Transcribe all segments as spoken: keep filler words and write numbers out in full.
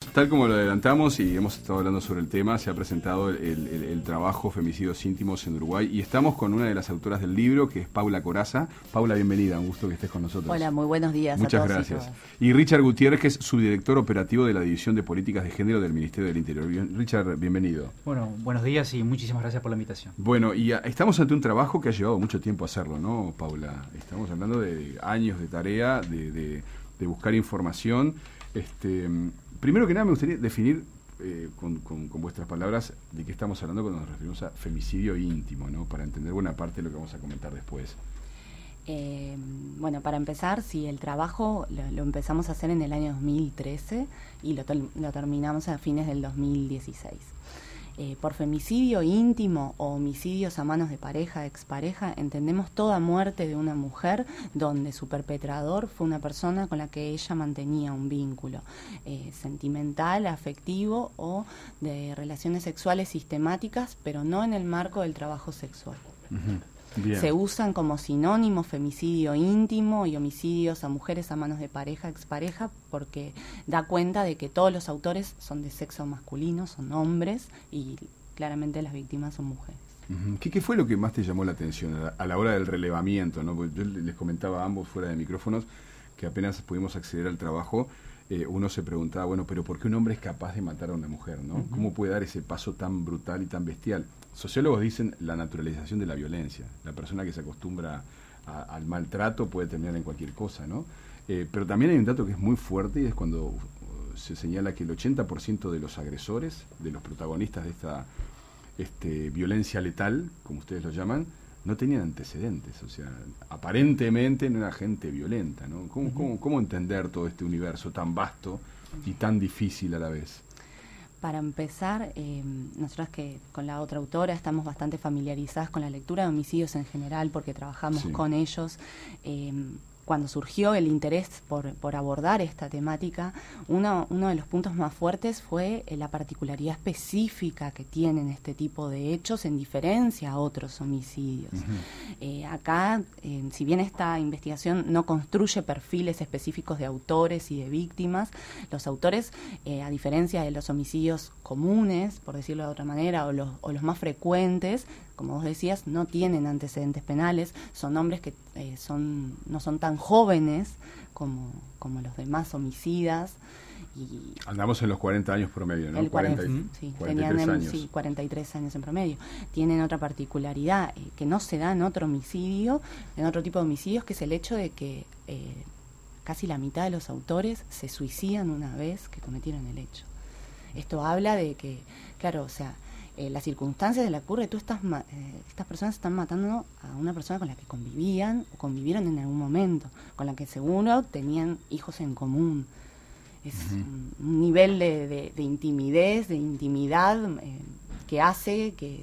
tal como lo adelantamos y hemos estado hablando sobre el tema, se ha presentado el, el, el trabajo Femicidios íntimos en Uruguay y estamos con una de las autoras del libro, que es Paula Corazza. Paula, bienvenida, un gusto que estés con nosotros. Hola, muy buenos días. Muchas a todos gracias. Y, y Richard Gutiérrez, que es subdirector operativo de la División de Políticas de Género del Ministerio del Interior. Richard, bienvenido. Bueno, buenos días y muchísimas gracias por la invitación. Bueno, y a, estamos ante un trabajo que ha llevado mucho tiempo hacerlo, ¿no, Paula? Estamos hablando de años de tarea, de, de, de buscar información. Este, primero que nada me gustaría definir eh, con, con, con vuestras palabras de qué estamos hablando cuando nos referimos a femicidio íntimo, ¿no? Para entender buena parte de lo que vamos a comentar después. Eh, bueno, para empezar, sí, el trabajo lo, lo empezamos a hacer en el año dos mil trece y lo, lo terminamos a fines del dos mil dieciséis. Eh, por femicidio íntimo o homicidios a manos de pareja, expareja, entendemos toda muerte de una mujer donde su perpetrador fue una persona con la que ella mantenía un vínculo eh, sentimental, afectivo o de relaciones sexuales sistemáticas, pero no en el marco del trabajo sexual. Uh-huh. Bien. Se usan como sinónimos femicidio íntimo y homicidios a mujeres a manos de pareja, expareja, porque da cuenta de que todos los autores son de sexo masculino, son hombres, y claramente las víctimas son mujeres. Uh-huh. ¿Qué, ¿Qué fue lo que más te llamó la atención a la, a la hora del relevamiento, ¿no? Porque yo les comentaba a ambos fuera de micrófonos que apenas pudimos acceder al trabajo, eh, uno se preguntaba, bueno, pero ¿por qué un hombre es capaz de matar a una mujer, ¿no? Uh-huh. ¿Cómo puede dar ese paso tan brutal y tan bestial? Sociólogos dicen la naturalización de la violencia. La persona que se acostumbra a, al maltrato puede terminar en cualquier cosa, ¿no? Eh, pero también hay un dato que es muy fuerte y es cuando uh, se señala que el ochenta por ciento de los agresores, de los protagonistas de esta este, violencia letal, como ustedes lo llaman, no tenían antecedentes. O sea, aparentemente no era gente violenta, ¿no? ¿Cómo, uh-huh. cómo, cómo entender todo este universo tan vasto y tan difícil a la vez? Para empezar, eh, nosotras que con la otra autora estamos bastante familiarizadas con la lectura de homicidios en general porque trabajamos sí. con ellos. Eh, cuando surgió el interés por, por abordar esta temática, uno, uno de los puntos más fuertes fue eh, la particularidad específica que tienen este tipo de hechos en diferencia a otros homicidios. Uh-huh. Eh, acá, eh, si bien esta investigación no construye perfiles específicos de autores y de víctimas, los autores, eh, a diferencia de los homicidios comunes, por decirlo de otra manera, o los, o los más frecuentes, como vos decías, no tienen antecedentes penales, son hombres que eh, son no son tan jóvenes como, como los demás homicidas. Y andamos en los cuarenta años promedio, ¿no? El cuarenta, cuarenta, sí, cuarenta y tres tenían años. Sí, cuarenta y tres años en promedio. Tienen otra particularidad eh, que no se da en otro homicidio, en otro tipo de homicidios, que es el hecho de que eh, casi la mitad de los autores se suicidan una vez que cometieron el hecho. Esto habla de que, claro, o sea, Eh, las circunstancias de la que ocurre, tú estás ma- eh, estas personas están matando a una persona con la que convivían o convivieron en algún momento, con la que seguro tenían hijos en común. Es uh-huh. un, un nivel de, de, de intimidez, de intimidad eh, que hace que,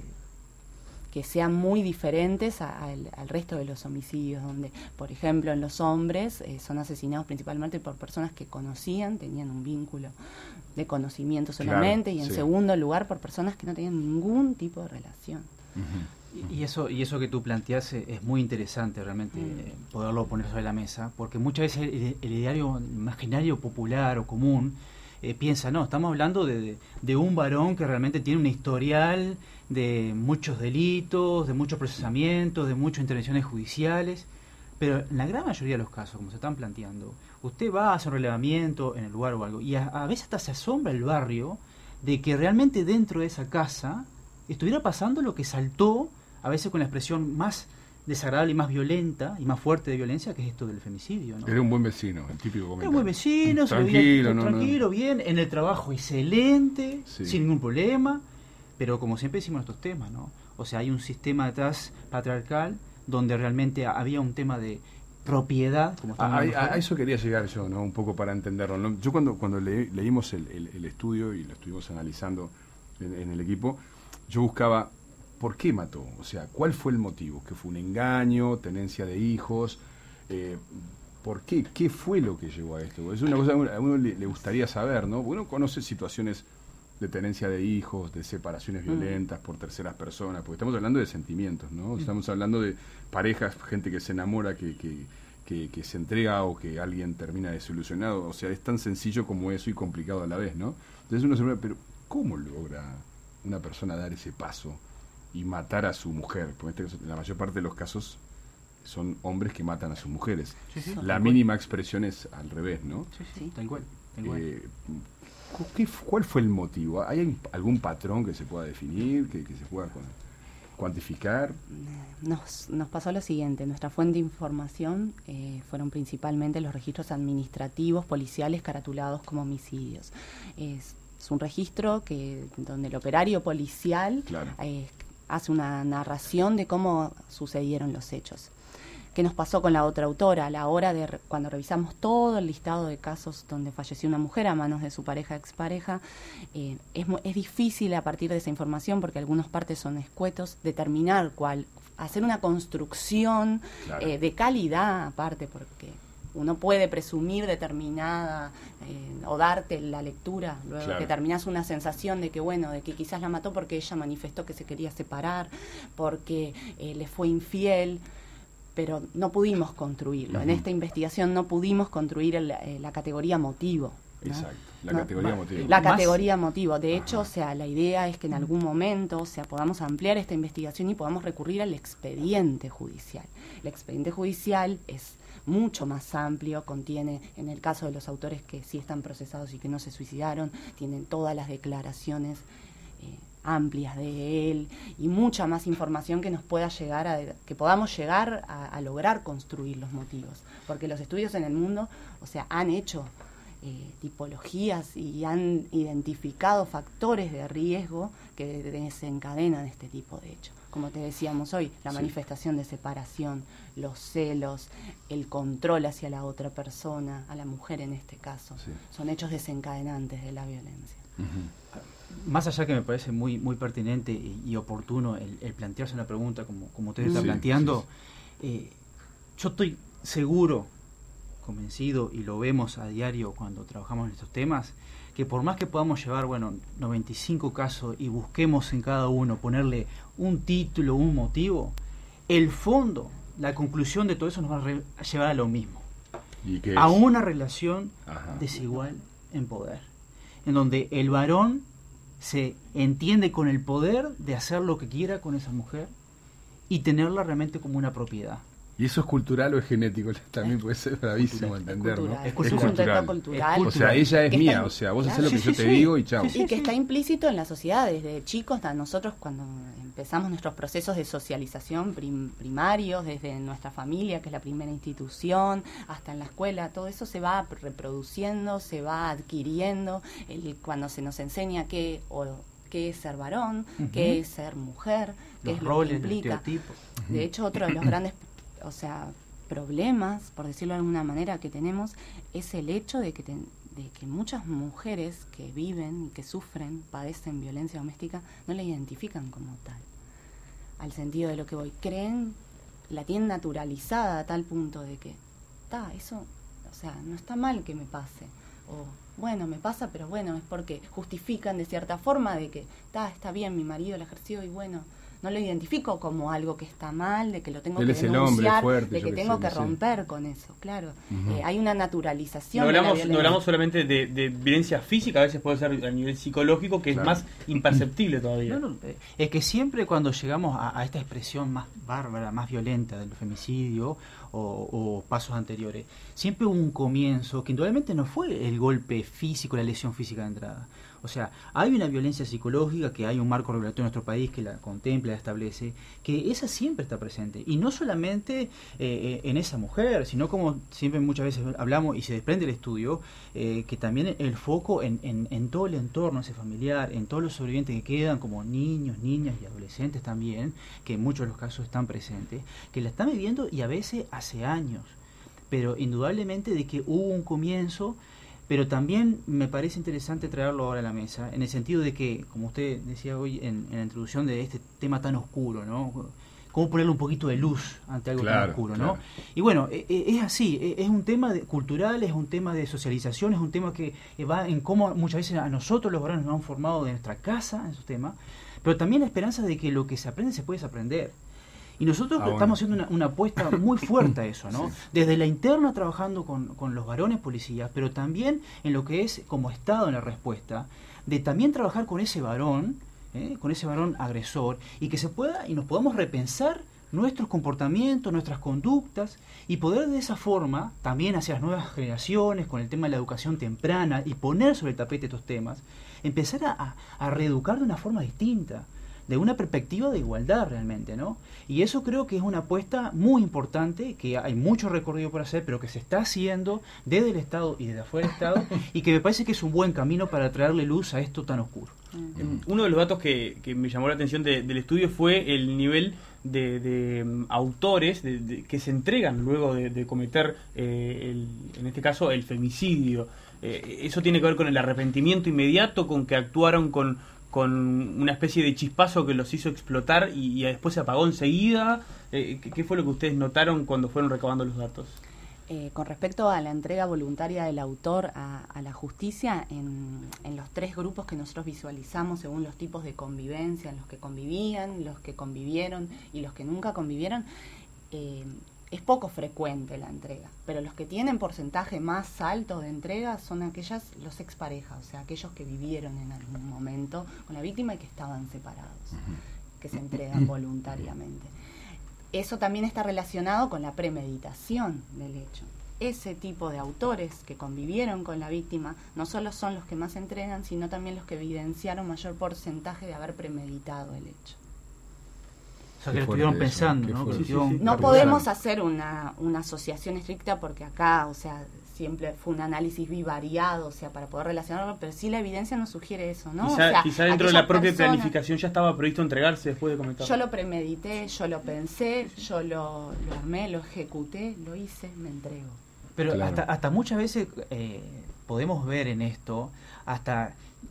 que sean muy diferentes a, a el, al resto de los homicidios, donde, por ejemplo, en los hombres eh, son asesinados principalmente por personas que conocían, tenían un vínculo de conocimiento solamente, claro, y en sí. segundo lugar por personas que no tenían ningún tipo de relación. Uh-huh. Y, y eso y eso que tú planteas es muy interesante realmente, uh-huh. eh, poderlo poner sobre la mesa, porque muchas veces el, el ideario imaginario popular o común eh, piensa, no, estamos hablando de, de, de un varón que realmente tiene un historial de muchos delitos, de muchos procesamientos, de muchas intervenciones judiciales, pero en la gran mayoría de los casos, como se están planteando, usted va a hacer un relevamiento en el lugar o algo, y a, a veces hasta se asombra el barrio de que realmente dentro de esa casa estuviera pasando lo que saltó, a veces con la expresión más desagradable y más violenta y más fuerte de violencia, que es esto del femicidio, ¿no? Era un buen vecino, el típico comentario. Era un buen vecino, tranquilo, se veía, no, tranquilo, no. bien, en el trabajo excelente, sí. sin ningún problema, pero como siempre decimos estos temas, ¿no? O sea, hay un sistema detrás patriarcal donde realmente había un tema de propiedad, como a, a, a eso quería llegar yo, ¿no? Un poco para entenderlo, ¿no? Yo cuando cuando le, leímos el, el, el estudio y lo estuvimos analizando en, en el equipo, yo buscaba ¿por qué mató? O sea, ¿cuál fue el motivo? ¿Que fue un engaño, tenencia de hijos? Eh, ¿Por qué? ¿Qué fue lo que llevó a esto? Es una cosa que a uno le, le gustaría saber, ¿no? Uno conoce situaciones de tenencia de hijos, de separaciones violentas por terceras personas, porque estamos hablando de sentimientos, ¿no? Estamos hablando de parejas, gente que se enamora, que, que, que, que se entrega o que alguien termina desilusionado. O sea, es tan sencillo como eso y complicado a la vez, ¿no? Entonces uno se pregunta, pero ¿cómo logra una persona dar ese paso y matar a su mujer? Porque en, este caso, en la mayor parte de los casos son hombres que matan a sus mujeres. Sí, sí, la mínima cual. expresión es al revés, ¿no? Sí, sí, tal cual. Tal cual. Eh, ¿qué, ¿Cuál fue el motivo? ¿Hay algún patrón que se pueda definir, que, que se pueda cuantificar? Nos, nos pasó lo siguiente, nuestra fuente de información eh, fueron principalmente los registros administrativos, policiales, caratulados como homicidios. Es, es un registro que donde el operario policial claro. eh, hace una narración de cómo sucedieron los hechos. ¿Qué nos pasó con la otra autora? A la hora de, re, cuando revisamos todo el listado de casos donde falleció una mujer a manos de su pareja, expareja, eh, es, es difícil a partir de esa información, porque algunas partes son escuetos, determinar cuál, hacer una construcción claro. eh, de calidad aparte, porque uno puede presumir determinada eh, o darte la lectura, luego claro. que terminás una sensación de que, bueno, de que quizás la mató porque ella manifestó que se quería separar, porque eh, le fue infiel, pero no pudimos construirlo. Uh-huh. En esta investigación no pudimos construir el, eh, la categoría motivo. ¿no? Exacto, la no, categoría motivo. La categoría motivo. De hecho, o sea, la idea es que en algún momento, o sea, podamos ampliar esta investigación y podamos recurrir al expediente judicial. El expediente judicial es mucho más amplio, contiene, en el caso de los autores que sí están procesados y que no se suicidaron, tienen todas las declaraciones eh, amplias de él y mucha más información que nos pueda llegar a, que podamos llegar a, a lograr construir los motivos, porque los estudios en el mundo, o sea, han hecho eh, tipologías y han identificado factores de riesgo que desencadenan este tipo de hechos. Como te decíamos hoy, la sí. manifestación de separación, los celos, el control hacia la otra persona, a la mujer en este caso, sí. son hechos desencadenantes de la violencia. Uh-huh. Más allá que me parece muy muy pertinente y, y oportuno el, el plantearse una pregunta como, como usted está sí, planteando, sí. Eh, yo estoy seguro, convencido, y lo vemos a diario cuando trabajamos en estos temas, que por más que podamos llevar, bueno, noventa y cinco casos y busquemos en cada uno ponerle un título, un motivo, el fondo, la conclusión de todo eso nos va a, re- a llevar a lo mismo. ¿Y qué a es? una relación Ajá. desigual en poder, en donde el varón se entiende con el poder de hacer lo que quiera con esa mujer y tenerla realmente como una propiedad. ¿Y eso es cultural o es genético? También puede ser bravísimo es entender, cultural. ¿no? Es, es cultural. cultural. O sea, ella es que mía, está, o sea, vos claro, hacés lo que sí, yo sí, te sí. digo y chao. Sí, sí, y que sí. está implícito en la sociedad. Desde chicos, a nosotros cuando empezamos nuestros procesos de socialización prim- primarios, desde nuestra familia, que es la primera institución, hasta en la escuela, todo eso se va reproduciendo, se va adquiriendo. El, cuando se nos enseña qué... O, qué es ser varón, uh-huh. qué es ser mujer, qué los es roles, lo que implica. Uh-huh. De hecho, otro de los grandes, o sea, problemas, por decirlo de alguna manera, que tenemos es el hecho de que, te, de que muchas mujeres que viven, que sufren, padecen violencia doméstica, no la identifican como tal. Al sentido de lo que voy, creen, la tienen naturalizada a tal punto de que, ta, eso, o sea, no está mal que me pase. O, bueno, me pasa, pero bueno, es porque justifican de cierta forma de que, ta, está bien, mi marido lo ejerció y bueno, no lo identifico como algo que está mal, de que lo tengo Él que es el denunciar, hombre fuerte, de que que tengo sé, que sí. romper con eso, claro. Uh-huh. Eh, hay una naturalización. No de la hablamos, violencia. no hablamos solamente de, de violencia física, a veces puede ser a nivel psicológico, que claro. es más imperceptible todavía. No, no, es que siempre cuando llegamos a, a esta expresión más bárbara, más violenta del femicidio o, o pasos anteriores, siempre hubo un comienzo que indudablemente no fue el golpe físico, la lesión física de entrada. O sea, hay una violencia psicológica, que hay un marco regulatorio en nuestro país que la contempla, la establece, que esa siempre está presente. Y no solamente eh, en esa mujer, sino como siempre muchas veces hablamos y se desprende el estudio, eh, que también el foco en, en, en todo el entorno ese familiar, en todos los sobrevivientes que quedan, como niños, niñas y adolescentes también, que en muchos de los casos están presentes, que la están viviendo y a veces hace años. Pero indudablemente de que hubo un comienzo. Pero también me parece interesante traerlo ahora a la mesa, en el sentido de que, como usted decía hoy en, en la introducción de este tema tan oscuro, ¿no? Cómo ponerle un poquito de luz ante algo claro, tan oscuro, claro. ¿no? Y bueno, es así, es un tema de, cultural, es un tema de socialización, es un tema que va en cómo muchas veces a nosotros los varones nos han formado de nuestra casa en esos temas, pero también la esperanza de que lo que se aprende se puede aprender. Y nosotros Ah, bueno. estamos haciendo una, una apuesta muy fuerte a eso, ¿no? Sí. Desde la interna trabajando con, con los varones policías, pero también en lo que es como Estado en la respuesta, de también trabajar con ese varón, ¿eh? con ese varón agresor, y que se pueda, y nos podamos repensar nuestros comportamientos, nuestras conductas, y poder de esa forma, también hacia las nuevas generaciones, con el tema de la educación temprana, y poner sobre el tapete estos temas, empezar a, a, a reeducar de una forma distinta, de una perspectiva de igualdad realmente, ¿no? Y eso creo que es una apuesta muy importante, que hay mucho recorrido por hacer, pero que se está haciendo desde el Estado y desde afuera del Estado, y que me parece que es un buen camino para traerle luz a esto tan oscuro. Mm. Uno de los datos que, que me llamó la atención de, del estudio fue el nivel de, de um, autores de, de, que se entregan luego de, de cometer, eh, el, en este caso, el femicidio. Eh, eso tiene que ver con el arrepentimiento inmediato, con que actuaron con con una especie de chispazo que los hizo explotar y, y después se apagó enseguida. Eh, ¿qué, ¿Qué fue lo que ustedes notaron cuando fueron recabando los datos? Eh, con respecto a la entrega voluntaria del autor a, a la justicia, en, en los tres grupos que nosotros visualizamos según los tipos de convivencia, los que convivían, los que convivieron y los que nunca convivieron, eh, es poco frecuente la entrega, pero los que tienen porcentaje más alto de entrega son aquellas, los exparejas, o sea, aquellos que vivieron en algún momento con la víctima y que estaban separados, uh-huh. que se entregan voluntariamente. Eso también está relacionado con la premeditación del hecho. Ese tipo de autores que convivieron con la víctima no solo son los que más entregan, sino también los que evidenciaron mayor porcentaje de haber premeditado el hecho. O sea, que lo estuvieron pensando, ¿no? Sí, sí, sí. No podemos hacer una, una asociación estricta porque acá, o sea, siempre fue un análisis bivariado, o sea, para poder relacionarlo, pero sí la evidencia nos sugiere eso, ¿no? Quizá, o sea, quizá dentro de la propia personas, planificación ya estaba previsto entregarse después de comentar. Yo lo premedité, yo lo pensé, yo lo, lo armé, lo ejecuté, lo hice, me entrego. Pero claro. hasta, hasta muchas veces eh, podemos ver en esto, hasta,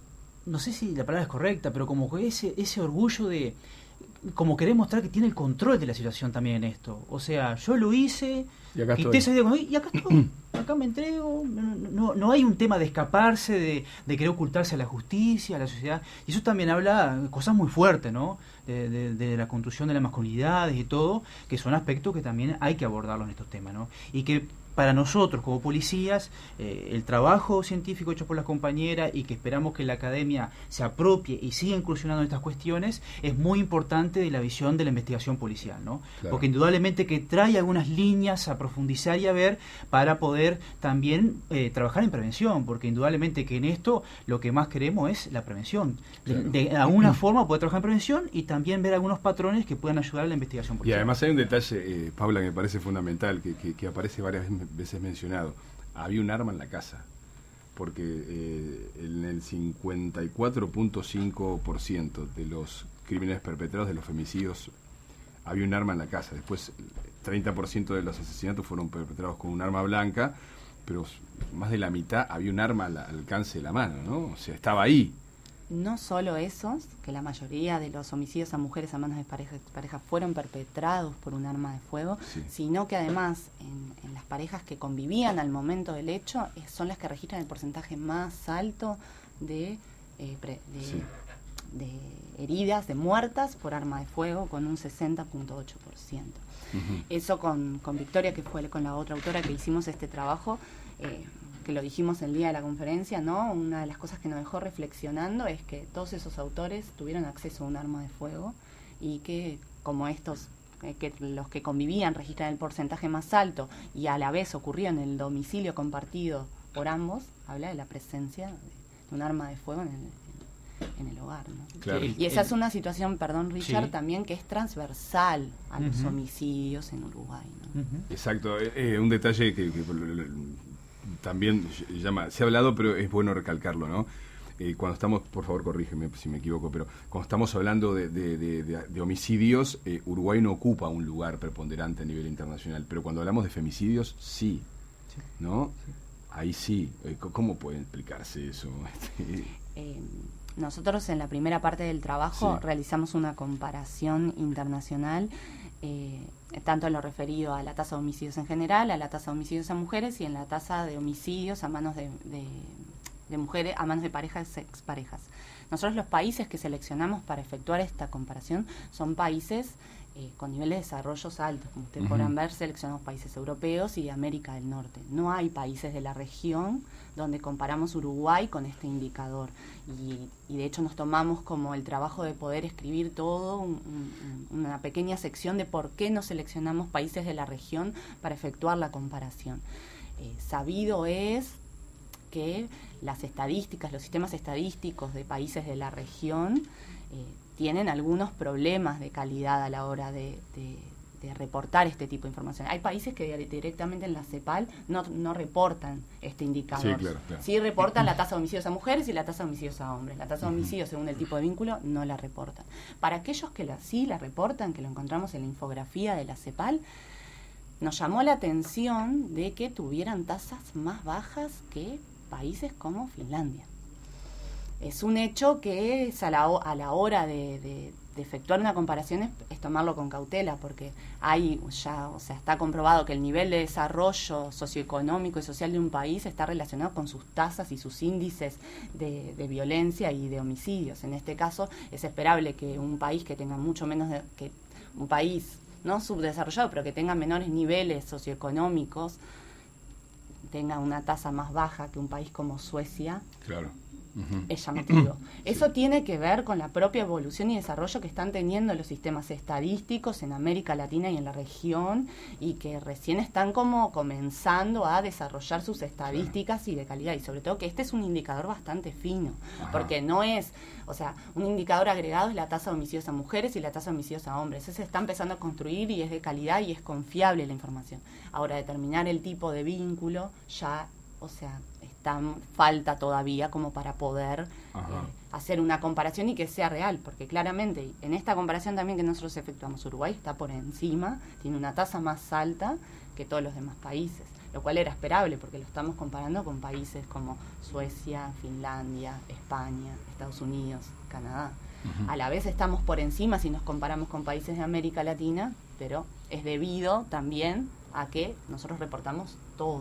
no sé si la palabra es correcta, pero como que ese, ese orgullo de, como querer mostrar que tiene el control de la situación también en esto. O sea, yo lo hice, y acá quité estoy. ese dedo y acá estoy, acá me entrego. No, no, no hay un tema de escaparse, de, de querer ocultarse a la justicia, a la sociedad. Y eso también habla de cosas muy fuertes, ¿no? De, de, de la construcción de las masculinidades y todo, que son aspectos que también hay que abordarlos en estos temas, ¿no? Y que para nosotros como policías, eh, el trabajo científico hecho por las compañeras y que esperamos que la academia se apropie y siga incursionando en estas cuestiones, es muy importante de la visión de la investigación policial, ¿no? Claro. Porque indudablemente que trae algunas líneas a profundizar y a ver para poder también eh, trabajar en prevención, porque indudablemente que en esto lo que más queremos es la prevención. Claro. De, de alguna forma poder trabajar en prevención y también ver algunos patrones que puedan ayudar a la investigación Y policial. además hay un detalle, eh, Paula, que me parece fundamental, que, que, que aparece varias veces mencionado. Había un arma en la casa, porque eh, en el cincuenta y cuatro punto cinco por ciento de los crímenes perpetrados, de los femicidios, había un arma en la casa. Después, treinta por ciento de los asesinatos fueron perpetrados con un arma blanca, pero más de la mitad había un arma al alcance de la mano, ¿no? O sea, estaba ahí. No solo esos, que la mayoría de los homicidios a mujeres a manos de parejas pareja fueron perpetrados por un arma de fuego, Sí. sino que además en, en las parejas que convivían al momento del hecho eh, son las que registran el porcentaje más alto de, eh, pre, de, Sí. de heridas, de muertas por arma de fuego, con un sesenta punto ocho por ciento. Uh-huh. Eso con, con Victoria, que fue con la otra autora que hicimos este trabajo, eh, que lo dijimos el día de la conferencia, ¿no? Una de las cosas que nos dejó reflexionando es que todos esos autores tuvieron acceso a un arma de fuego y que como estos, eh, que los que convivían registran el porcentaje más alto y a la vez ocurrió en el domicilio compartido por ambos, habla de la presencia de, de un arma de fuego en el, en el hogar, ¿no? Claro. Y esa es una situación, perdón Richard, Sí. también que es transversal a los Ujú. homicidios en Uruguay, ¿no? Ujú. Exacto, eh, eh, un detalle que, que también llama, se ha hablado, pero es bueno recalcarlo, ¿no? Eh, cuando estamos, por favor corrígeme si me equivoco, pero cuando estamos hablando de, de, de, de, de homicidios, eh, Uruguay no ocupa un lugar preponderante a nivel internacional, pero cuando hablamos de femicidios, sí, Sí. ¿no? Ahí sí. Eh, ¿Cómo puede explicarse eso? Eh, nosotros en la primera parte del trabajo Sí. realizamos una comparación internacional, eh, tanto en lo referido a la tasa de homicidios en general, a la tasa de homicidios a mujeres y en la tasa de homicidios a manos de, de, de mujeres, a manos de parejas, exparejas. Nosotros los países que seleccionamos para efectuar esta comparación son países eh, con niveles de desarrollos altos. Como ustedes Uh-huh. podrán ver, seleccionamos países europeos y de América del Norte. No hay países de la región donde comparamos Uruguay con este indicador. Y, y de hecho nos tomamos como el trabajo de poder escribir todo, un, un, una pequeña sección de por qué no seleccionamos países de la región para efectuar la comparación. Eh, sabido es que las estadísticas, los sistemas estadísticos de países de la región eh, tienen algunos problemas de calidad a la hora de, de, de reportar este tipo de información. Hay países que directamente en la CEPAL no, no reportan este indicador. Sí, claro, claro. Sí reportan la tasa de homicidios a mujeres y la tasa de homicidios a hombres. La tasa de homicidios, según el tipo de vínculo, no la reportan. Para aquellos que la, sí la reportan, que lo encontramos en la infografía de la CEPAL, nos llamó la atención de que tuvieran tasas más bajas que países como Finlandia. Es un hecho que es a la, a la hora de, de, de efectuar una comparación es, es tomarlo con cautela, porque hay ya, o sea, está comprobado que el nivel de desarrollo socioeconómico y social de un país está relacionado con sus tasas y sus índices de, de violencia y de homicidios. En este caso, es esperable que un país que tenga mucho menos de, que un país no subdesarrollado, pero que tenga menores niveles socioeconómicos, tenga una tasa más baja que un país como Suecia. Claro. Uh-huh. Es llamativo. Eso sí. Tiene que ver con la propia evolución y desarrollo que están teniendo los sistemas estadísticos en América Latina y en la región, y que recién están como comenzando a desarrollar sus estadísticas, claro, y de calidad, y sobre todo que este es un indicador bastante fino. Ajá. Porque no es, o sea, un indicador agregado es la tasa de homicidios a mujeres y la tasa de homicidios a hombres. Ese se está empezando a construir y es de calidad y es confiable la información. Ahora, determinar el tipo de vínculo ya, o sea, está, falta todavía como para poder eh, hacer una comparación y que sea real, porque claramente en esta comparación también que nosotros efectuamos, Uruguay está por encima, tiene una tasa más alta que todos los demás países, lo cual era esperable porque lo estamos comparando con países como Suecia, Finlandia, España, Estados Unidos, Canadá. Uh-huh. A la vez estamos por encima si nos comparamos con países de América Latina, pero es debido también a que nosotros reportamos todo.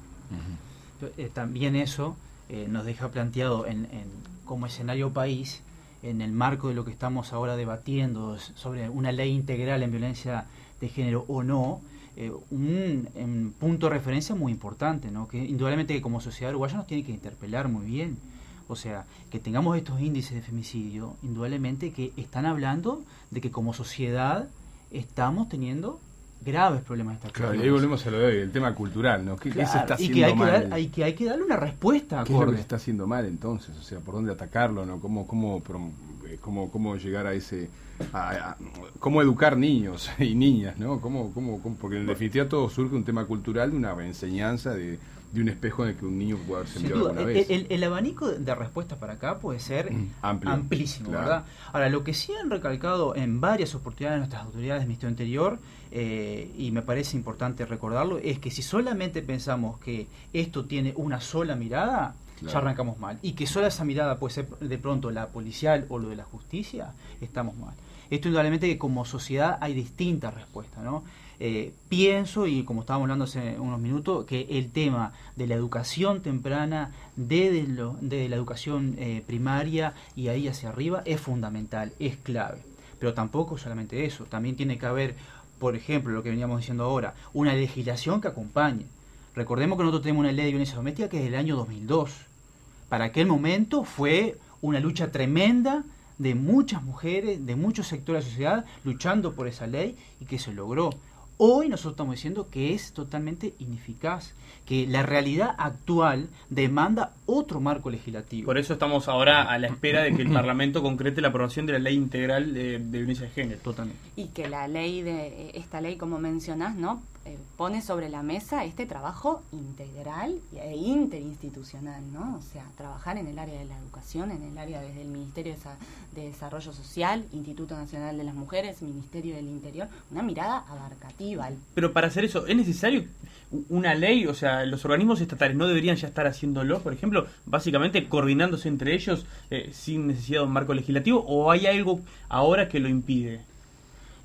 Uh-huh. Eh, también eso eh, nos deja planteado en, en, como escenario país, en el marco de lo que estamos ahora debatiendo sobre una ley integral en violencia de género o no, eh, un, un punto de referencia muy importante, ¿no? Que indudablemente que como sociedad uruguaya nos tiene que interpelar muy bien. O sea, que tengamos estos índices de femicidio, indudablemente que están hablando de que como sociedad estamos teniendo graves problemas de esta claro, y ahí volvemos a lo de hoy, el tema cultural, ¿no? ¿Qué, claro, ¿qué se está haciendo y que hay mal? Que dar, hay, que, hay que darle una respuesta. ¿Qué acorde? Es lo que se está haciendo mal entonces? O sea, ¿por dónde atacarlo? ¿No? ¿Cómo, cómo, cómo, cómo llegar a ese... A, a, cómo educar niños y niñas, ¿no? ¿Cómo, cómo, cómo? Porque en definitiva todo surge un tema cultural, de una enseñanza, de, de un espejo en el que un niño puede haberse enviado alguna vez. El, el, el abanico de respuestas para acá puede ser mm, amplio, amplísimo, claro, ¿verdad? Ahora, lo que sí han recalcado en varias oportunidades nuestras autoridades del Ministerio Interior, eh, y me parece importante recordarlo, es que si solamente pensamos que esto tiene una sola mirada, claro, ya arrancamos mal. Y que sola esa mirada puede ser de pronto la policial o lo de la justicia, estamos mal. Esto indudablemente que como sociedad hay distintas respuestas, ¿no? Eh, pienso, y como estábamos hablando hace unos minutos, que el tema de la educación temprana, desde, lo, desde la educación eh, primaria y ahí hacia arriba, es fundamental, es clave. Pero tampoco solamente eso, también tiene que haber, por ejemplo, lo que veníamos diciendo ahora, una legislación que acompañe. Recordemos que nosotros tenemos una ley de violencia doméstica que es del año dos mil dos. Para aquel momento fue una lucha tremenda de muchas mujeres, de muchos sectores de la sociedad, luchando por esa ley y que se logró. Hoy nosotros estamos diciendo que es totalmente ineficaz, que la realidad actual demanda otro marco legislativo. Por eso estamos ahora a la espera de que el Parlamento concrete la aprobación de la ley integral de, de violencia de género. Totalmente. Y que la ley de esta ley, como mencionás, ¿no? Eh, pone sobre la mesa este trabajo integral e interinstitucional, ¿no? O sea, trabajar en el área de la educación, en el área desde el Ministerio de Desarrollo Social, Instituto Nacional de las Mujeres, Ministerio del Interior, una mirada abarcativa. Pero para hacer eso, ¿es necesario una ley? O sea, los organismos estatales no deberían ya estar haciéndolo, por ejemplo, básicamente coordinándose entre ellos eh, sin necesidad de un marco legislativo, ¿o hay algo ahora que lo impide?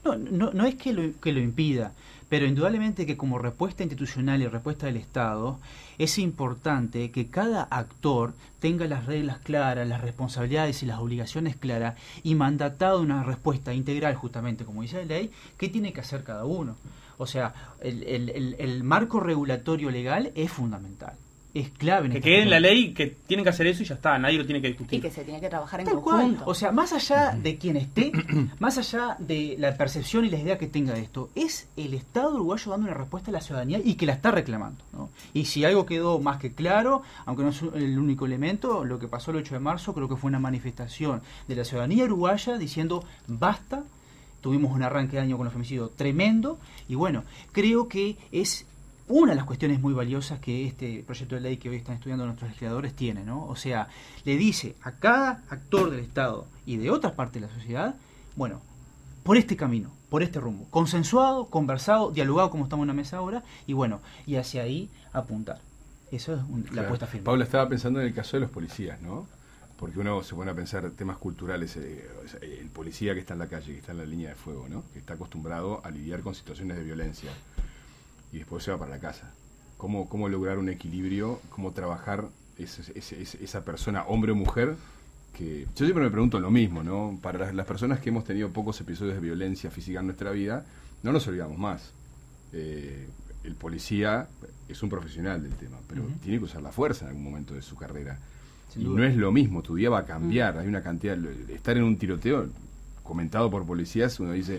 No, no, no es que lo, que lo impida, pero indudablemente que como respuesta institucional y respuesta del Estado, es importante que cada actor tenga las reglas claras, las responsabilidades y las obligaciones claras y mandatado una respuesta integral, justamente como dice la ley, qué tiene que hacer cada uno. O sea, el, el, el, el marco regulatorio legal es fundamental. Es clave. En que este quede en la momento. ley que tienen que hacer eso y ya está, nadie lo tiene que discutir. Y que se tiene que trabajar en Tal cual. conjunto. O sea, más allá de quien esté, más allá de la percepción y la idea que tenga de esto, es el Estado uruguayo dando una respuesta a la ciudadanía y que la está reclamando, ¿no? Y si algo quedó más que claro, aunque no es el único elemento, lo que pasó el ocho de marzo creo que fue una manifestación de la ciudadanía uruguaya diciendo basta. Tuvimos un arranque de año con los femicidios tremendo y bueno, creo que es una de las cuestiones muy valiosas que este proyecto de ley que hoy están estudiando nuestros legisladores tiene, ¿no? O sea, le dice a cada actor del Estado y de otras partes de la sociedad, bueno, por este camino, por este rumbo, consensuado, conversado, dialogado como estamos en la mesa ahora, y bueno, y hacia ahí apuntar. Eso es un, Claro. la apuesta firme. Paula, estaba pensando en el caso de los policías, ¿no? Porque uno se pone a pensar temas culturales, eh, o sea, el policía que está en la calle, que está en la línea de fuego, ¿no? Que está acostumbrado a lidiar con situaciones de violencia y después se va para la casa. ¿Cómo, cómo lograr un equilibrio? ¿Cómo trabajar ese, ese, ese, esa persona, hombre o mujer? Que yo siempre me pregunto lo mismo, ¿no? Para las, las personas que hemos tenido pocos episodios de violencia física en nuestra vida, no nos olvidamos más. Eh, el policía es un profesional del tema, pero Uh-huh. tiene que usar la fuerza en algún momento de su carrera. Sin Y duda. no es lo mismo, tu día va a cambiar, hay una cantidad, estar en un tiroteo comentado por policías, uno dice,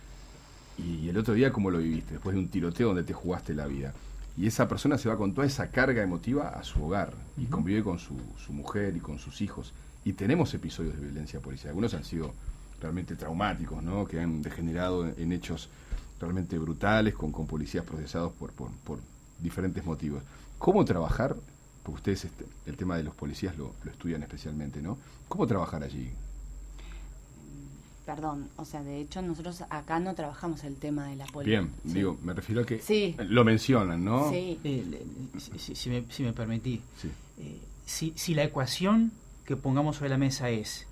y el otro día cómo lo viviste, después de un tiroteo donde te jugaste la vida. Y esa persona se va con toda esa carga emotiva a su hogar y Ujú. convive con su, su mujer y con sus hijos. Y tenemos episodios de violencia policial, algunos han sido realmente traumáticos, ¿no? Que han degenerado en, en hechos realmente brutales, con, con policías procesados por, por, por diferentes motivos. ¿Cómo trabajar? Porque ustedes este, el tema de los policías lo, lo estudian especialmente, ¿no? ¿Cómo trabajar allí? Perdón, o sea, de hecho nosotros acá no trabajamos el tema de la policía. Bien, digo, me refiero a que Sí. lo mencionan, ¿no? Sí. Eh, le- si, si- si me, si me permití, Sí. eh, si, si la ecuación que pongamos sobre la mesa es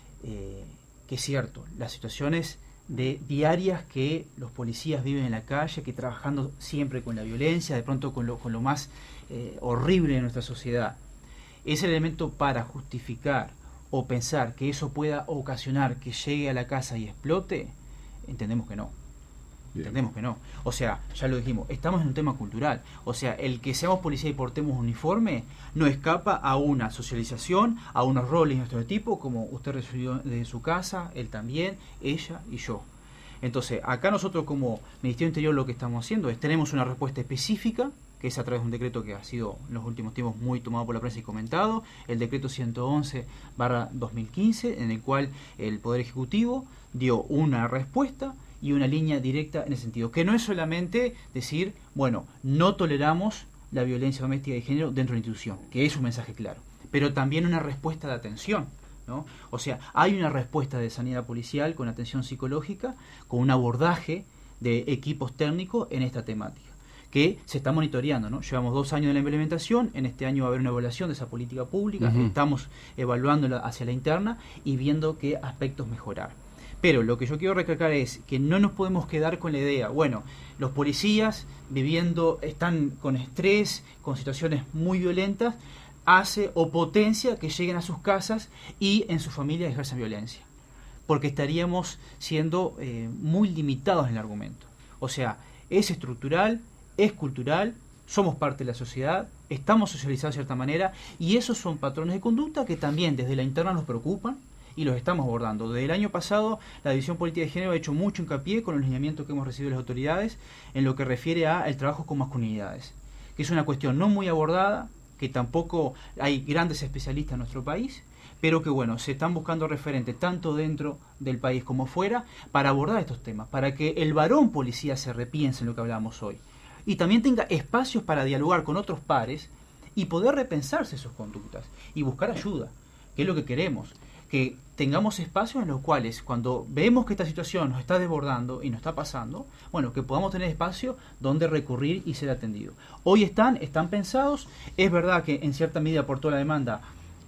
eh, que es cierto, las situaciones de diarias que los policías viven en la calle, que trabajando siempre con la violencia, de pronto con lo, con lo más eh, horrible de nuestra sociedad, es el elemento para justificar o pensar que eso pueda ocasionar que llegue a la casa y explote, entendemos que no. Bien. Entendemos que no. O sea, ya lo dijimos, estamos en un tema cultural. O sea, el que seamos policía y portemos uniforme no escapa a una socialización, a unos roles y un estereotipo, como usted recibió de su casa, él también, ella y yo. Entonces, acá nosotros como Ministerio Interior lo que estamos haciendo es, tenemos una respuesta específica, que es a través de un decreto que ha sido en los últimos tiempos muy tomado por la prensa y comentado, el decreto ciento once barra dos mil quince, en el cual el Poder Ejecutivo dio una respuesta y una línea directa en ese sentido, que no es solamente decir, bueno, no toleramos la violencia doméstica y de género dentro de la institución, que es un mensaje claro, pero también una respuesta de atención, ¿no? O sea, hay una respuesta de sanidad policial con atención psicológica, con un abordaje de equipos técnicos en esta temática, que se está monitoreando, ¿no? Llevamos dos años de la implementación, en este año va a haber una evaluación de esa política pública, Uh-huh. estamos evaluándola hacia la interna y viendo qué aspectos mejorar. Pero lo que yo quiero recalcar es que no nos podemos quedar con la idea, bueno, los policías viviendo, están con estrés, con situaciones muy violentas, hace o potencia que lleguen a sus casas y en sus familias ejerzan violencia. Porque estaríamos siendo eh, muy limitados en el argumento. O sea, es estructural, es cultural, somos parte de la sociedad, estamos socializados de cierta manera y esos son patrones de conducta que también desde la interna nos preocupan y los estamos abordando. Desde el año pasado, la División Política de Género ha hecho mucho hincapié con los lineamientos que hemos recibido de las autoridades en lo que refiere a el trabajo con masculinidades, que es una cuestión no muy abordada, que tampoco hay grandes especialistas en nuestro país, pero que bueno, se están buscando referentes tanto dentro del país como fuera para abordar estos temas, para que el varón policía se repiense en lo que hablamos hoy y también tenga espacios para dialogar con otros pares y poder repensarse sus conductas y buscar ayuda, que es lo que queremos, que tengamos espacios en los cuales cuando vemos que esta situación nos está desbordando y nos está pasando, bueno, que podamos tener espacio donde recurrir y ser atendido. Hoy están, están pensados, es verdad que en cierta medida por toda la demanda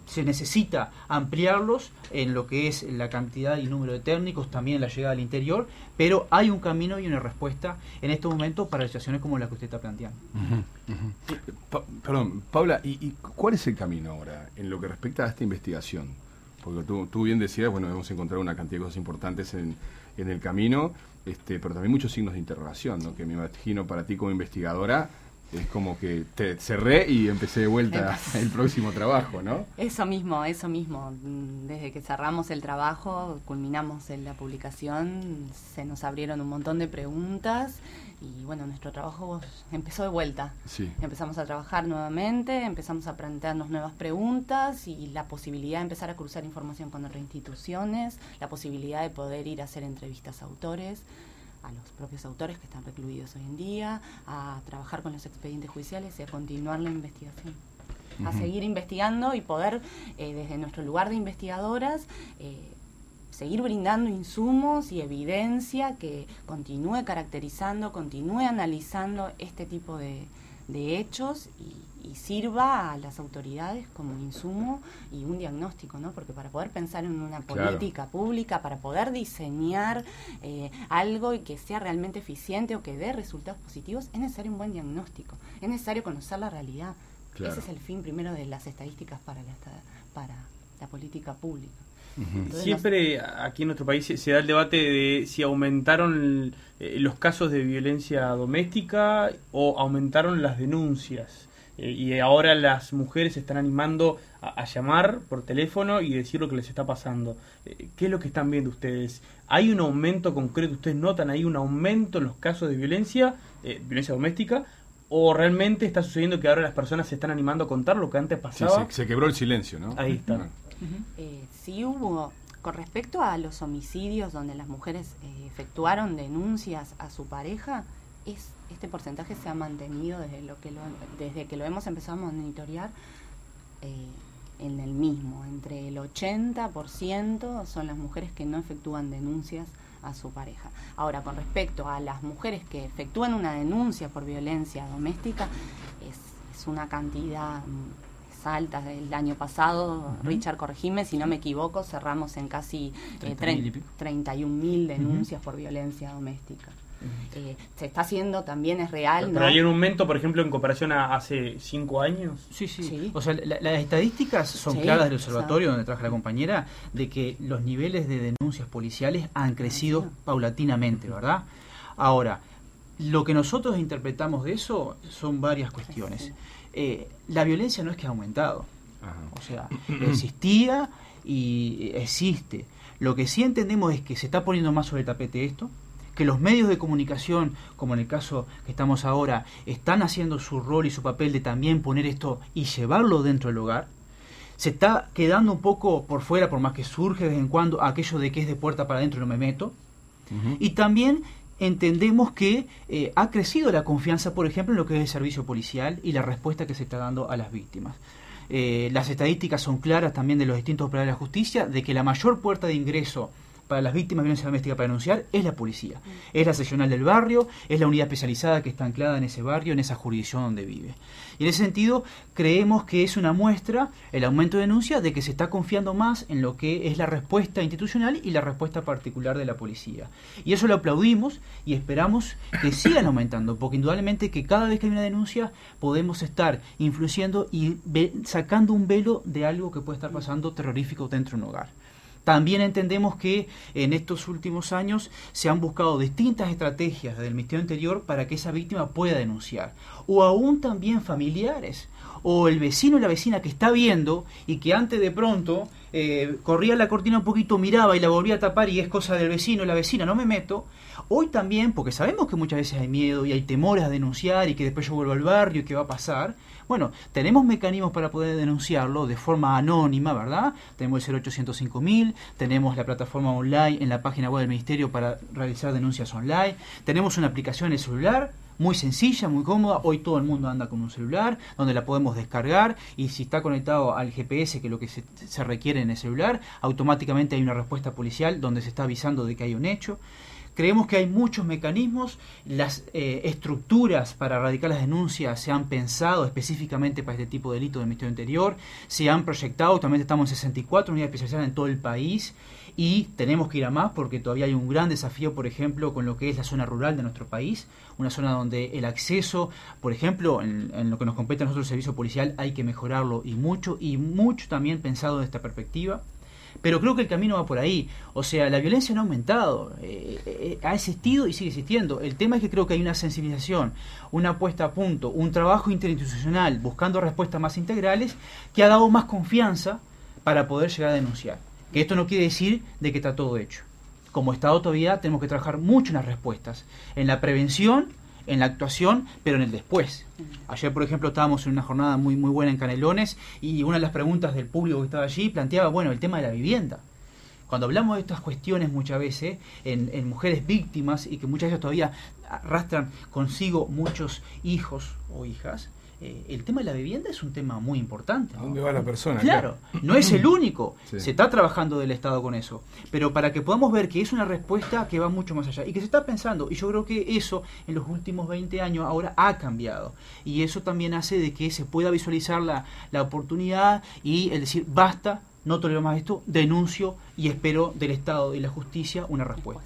se necesita ampliarlos en lo que es la cantidad y número de técnicos, también la llegada al interior, pero hay un camino y una respuesta en este momento para situaciones como la que usted está planteando. Uh-huh, uh-huh. Pa- perdón, Paula, ¿y, ¿y cuál es el camino ahora en lo que respecta a esta investigación? Porque tú, tú bien decías, bueno, hemos encontrado una cantidad de cosas importantes en, en el camino, este, pero también muchos signos de interrogación, ¿no? Que me imagino para ti como investigadora es como que te cerré y empecé de vuelta el próximo trabajo, ¿no? Eso mismo, eso mismo. Desde que cerramos el trabajo, culminamos en la publicación, se nos abrieron un montón de preguntas y bueno, nuestro trabajo empezó de vuelta. Sí. Empezamos a trabajar nuevamente, empezamos a plantearnos nuevas preguntas y la posibilidad de empezar a cruzar información con otras instituciones, la posibilidad de poder ir a hacer entrevistas a autores, a los propios autores que están recluidos hoy en día, a trabajar con los expedientes judiciales y a continuar la investigación. Uh-huh. A seguir investigando y poder, eh, desde nuestro lugar de investigadoras, eh, seguir brindando insumos y evidencia que continúe caracterizando, continúe analizando este tipo de, de hechos y, y sirva a las autoridades como un insumo y un diagnóstico, ¿no? Porque para poder pensar en una política claro. pública, para poder diseñar eh, algo y que sea realmente eficiente o que dé resultados positivos, es necesario un buen diagnóstico, es necesario conocer la realidad. Claro. Ese es el fin primero de las estadísticas para la, para la política pública. Uh-huh. Siempre nos... aquí en nuestro país se, se da el debate de si aumentaron eh, los casos de violencia doméstica o aumentaron las denuncias. Eh, y ahora las mujeres se están animando a, a llamar por teléfono y decir lo que les está pasando. Eh, ¿Qué es lo que están viendo ustedes? ¿Hay un aumento concreto? ¿Ustedes notan ahí un aumento en los casos de violencia, eh, violencia doméstica? ¿O realmente está sucediendo que ahora las personas se están animando a contar lo que antes pasaba? Sí, se, se quebró el silencio, ¿no? Ahí está. Bueno. Uh-huh. Eh, sí hubo, con respecto a los homicidios donde las mujeres eh, efectuaron denuncias a su pareja, es este porcentaje se ha mantenido desde lo que lo, desde que lo hemos empezado a monitorear eh, en el mismo. Entre el ochenta por ciento son las mujeres que no efectúan denuncias a su pareja. Ahora, con respecto a las mujeres que efectúan una denuncia por violencia doméstica, es, es una cantidad altas del año pasado. Uh-huh. Richard, corregime si no me equivoco, cerramos en casi eh, treinta y un mil denuncias uh-huh. por violencia doméstica. Uh-huh. Eh, se está haciendo, también es real. Pero, ¿no? Hay un aumento, por ejemplo, en comparación a hace cinco años. Sí, sí. sí. O sea, la, las estadísticas son sí, claras del observatorio, o sea, donde trabaja la compañera, de que los niveles de denuncias policiales han crecido sí. paulatinamente, ¿verdad? Ahora, lo que nosotros interpretamos de eso son varias cuestiones. Sí. Eh, la violencia no es que ha aumentado. Ajá. O sea, existía y existe. Lo que sí entendemos es que se está poniendo más sobre el tapete esto, que los medios de comunicación, como en el caso que estamos ahora, están haciendo su rol y su papel de también poner esto y llevarlo dentro del hogar. Se está quedando un poco por fuera, por más que surge de vez en cuando aquello de que es de puerta para adentro y no me meto. Uh-huh. Y también entendemos que eh, ha crecido la confianza, por ejemplo, en lo que es el servicio policial y la respuesta que se está dando a las víctimas. Eh, las estadísticas son claras también de los distintos operadores de la justicia, de que la mayor puerta de ingreso para las víctimas de violencia doméstica para denunciar es la policía. Mm. Es la seccional del barrio, es la unidad especializada que está anclada en ese barrio, en esa jurisdicción donde vive. Y en ese sentido, creemos que es una muestra, el aumento de denuncia, de que se está confiando más en lo que es la respuesta institucional y la respuesta particular de la policía. Y eso lo aplaudimos y esperamos que sigan aumentando, porque indudablemente que cada vez que hay una denuncia podemos estar influyendo y ve- sacando un velo de algo que puede estar pasando terrorífico dentro de un hogar. También entendemos que en estos últimos años se han buscado distintas estrategias del Ministerio Interior para que esa víctima pueda denunciar. O aún también familiares, o el vecino y la vecina que está viendo y que antes de pronto eh, corría la cortina un poquito, miraba y la volvía a tapar y es cosa del vecino y la vecina, no me meto. Hoy también, porque sabemos que muchas veces hay miedo y hay temores a denunciar y que después yo vuelvo al barrio y qué va a pasar. Bueno, tenemos mecanismos para poder denunciarlo de forma anónima, ¿verdad? Tenemos el cero ochocientos cinco mil, tenemos la plataforma online en la página web del Ministerio para realizar denuncias online, tenemos una aplicación en el celular, muy sencilla, muy cómoda, hoy todo el mundo anda con un celular, donde la podemos descargar y si está conectado al G P S, que es lo que se, se requiere en el celular, automáticamente hay una respuesta policial donde se está avisando de que hay un hecho. Creemos que hay muchos mecanismos, las eh, estructuras para erradicar las denuncias se han pensado específicamente para este tipo de delito del Ministerio Interior, se han proyectado, actualmente estamos en sesenta y cuatro unidades especializadas en todo el país y tenemos que ir a más porque todavía hay un gran desafío, por ejemplo, con lo que es la zona rural de nuestro país, una zona donde el acceso, por ejemplo, en, en lo que nos compete a nosotros el servicio policial hay que mejorarlo y mucho, y mucho también pensado desde esta perspectiva. Pero creo que el camino va por ahí. O sea, la violencia no ha aumentado, eh, eh, ha existido y sigue existiendo. El tema es que creo que hay una sensibilización, una puesta a punto, un trabajo interinstitucional buscando respuestas más integrales que ha dado más confianza para poder llegar a denunciar. Que esto no quiere decir de que está todo hecho. Como Estado todavía tenemos que trabajar mucho en las respuestas, en la prevención, en la actuación, pero en el después. Ayer, por ejemplo, estábamos en una jornada muy muy buena en Canelones y una de las preguntas del público que estaba allí planteaba, bueno, el tema de la vivienda. Cuando hablamos de estas cuestiones muchas veces en, en mujeres víctimas y que muchas veces todavía arrastran consigo muchos hijos o hijas, eh, el tema de la vivienda es un tema muy importante, ¿A dónde va la persona? Claro, no es el único, sí. Se está trabajando del Estado con eso, pero para que podamos ver que es una respuesta que va mucho más allá y que se está pensando, y yo creo que eso en los últimos veinte años ahora ha cambiado, y eso también hace de que se pueda visualizar la, la oportunidad y el decir, basta, no tolero más esto, denuncio y espero del Estado y la justicia una respuesta.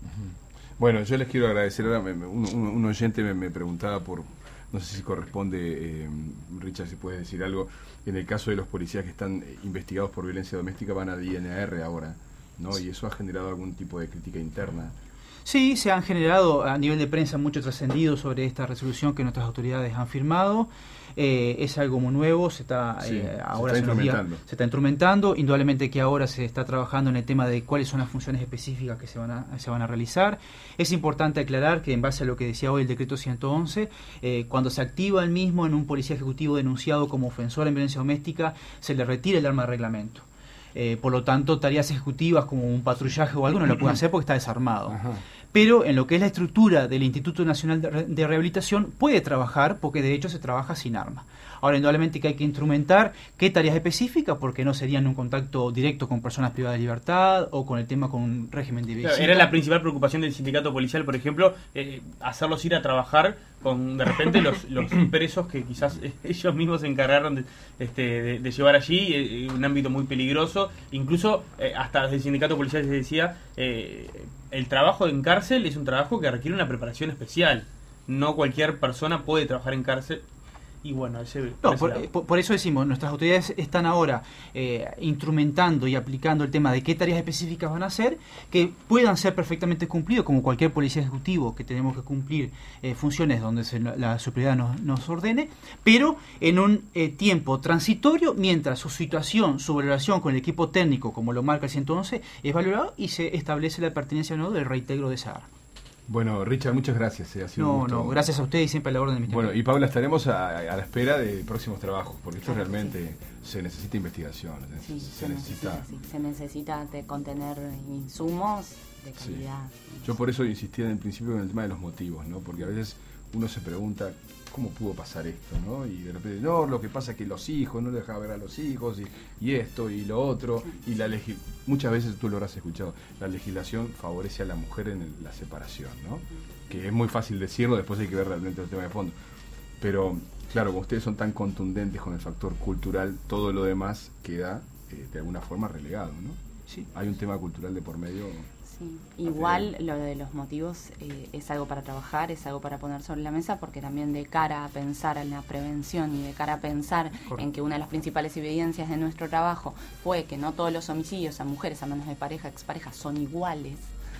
Bueno, yo les quiero agradecer, ahora me, me, un, un oyente me, me preguntaba por... No sé si corresponde, eh, Richard, si puedes decir algo. En el caso de los policías que están investigados por violencia doméstica van a D N A R ahora, ¿no? Y eso ha generado algún tipo de crítica interna. Sí, se han generado a nivel de prensa mucho trascendido sobre esta resolución que nuestras autoridades han firmado. Eh, es algo muy nuevo, se está sí, eh, ahora se está días, instrumentando. se está instrumentando. Indudablemente que ahora se está trabajando en el tema de cuáles son las funciones específicas que se van a, se van a realizar. Es importante aclarar que en base a lo que decía hoy el decreto ciento once, eh, cuando se activa el mismo en un policía ejecutivo denunciado como ofensor en violencia doméstica, se le retira el arma de reglamento. Eh, por lo tanto, tareas ejecutivas como un patrullaje o algo no lo pueden hacer porque está desarmado. Ajá. Pero en lo que es la estructura del Instituto Nacional de, Re de Rehabilitación puede trabajar porque de hecho se trabaja sin arma. Ahora, indudablemente que hay que instrumentar qué tareas específicas porque no serían un contacto directo con personas privadas de libertad o con el tema con un régimen de visita. Claro, era la principal preocupación del sindicato policial, por ejemplo, eh, hacerlos ir a trabajar con de repente los, los presos que quizás ellos mismos se encargaron de, este, de, de llevar allí, eh, un ámbito muy peligroso. Incluso eh, hasta desde el sindicato policial se decía, eh, el trabajo en cárcel es un trabajo que requiere una preparación especial. No cualquier persona puede trabajar en cárcel. Y bueno, ese, no, por, por, por eso decimos, nuestras autoridades están ahora eh, instrumentando y aplicando el tema de qué tareas específicas van a hacer, que puedan ser perfectamente cumplidos, como cualquier policía ejecutivo, que tenemos que cumplir eh, funciones donde se, la superioridad nos, nos ordene, pero en un eh, tiempo transitorio, mientras su situación, su valoración con el equipo técnico, como lo marca el ciento once, es valorado y se establece la pertinencia o no del reintegro de esa arma. Bueno, Richard, muchas gracias. Eh, ha sido no, un gusto. no, gracias a ustedes y siempre a la orden de mi Bueno, y Paula, estaremos a, a la espera de próximos trabajos, porque esto claro, realmente sí. se necesita investigación, sí, se, se necesita, necesita, sí. se necesita de contener insumos de calidad. Sí. Yo por eso insistía en el principio en el tema de los motivos, ¿no? Porque a veces uno se pregunta cómo pudo pasar esto, ¿no? Y de repente, no, lo que pasa es que los hijos, no le dejaba ver a los hijos, y, y esto, y lo otro, y la legi muchas veces tú lo habrás escuchado, la legislación favorece a la mujer en el, la separación, ¿no? Que es muy fácil decirlo, después hay que ver realmente el tema de fondo. Pero, claro, como ustedes son tan contundentes con el factor cultural, todo lo demás queda eh, de alguna forma relegado, ¿no? Sí. Hay un tema cultural de por medio. Sí. Igual lo de los motivos eh, es algo para trabajar, es algo para poner sobre la mesa, porque también de cara a pensar en la prevención y de cara a pensar Correcto. en que una de las principales evidencias de nuestro trabajo fue que no todos los homicidios a mujeres a manos de pareja, expareja, son iguales.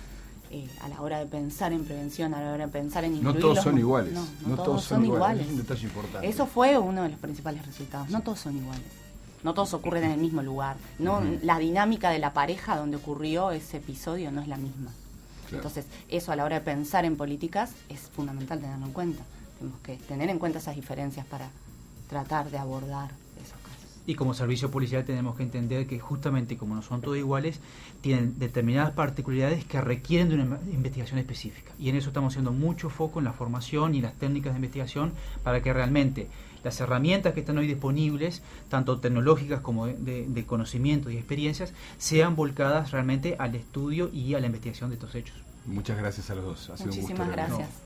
Eh, a la hora de pensar en prevención, a la hora de pensar en incluir no todos los, son iguales, no, no, no todos, todos son, son iguales. iguales. Es un detalle importante. Eso fue uno de los principales resultados. No todos son iguales. No todos ocurren en el mismo lugar. No, uh-huh. La dinámica de la pareja donde ocurrió ese episodio no es la misma. Claro. Entonces, eso a la hora de pensar en políticas es fundamental tenerlo en cuenta. Tenemos que tener en cuenta esas diferencias para tratar de abordar esos casos. Y como servicio policial tenemos que entender que justamente como no son todos iguales, tienen determinadas particularidades que requieren de una investigación específica. Y en eso estamos haciendo mucho foco en la formación y las técnicas de investigación para que realmente las herramientas que están hoy disponibles, tanto tecnológicas como de, de, de conocimiento y experiencias, sean volcadas realmente al estudio y a la investigación de estos hechos. Muchas gracias a los dos. Ha sido un gusto. Muchísimas realmente. gracias.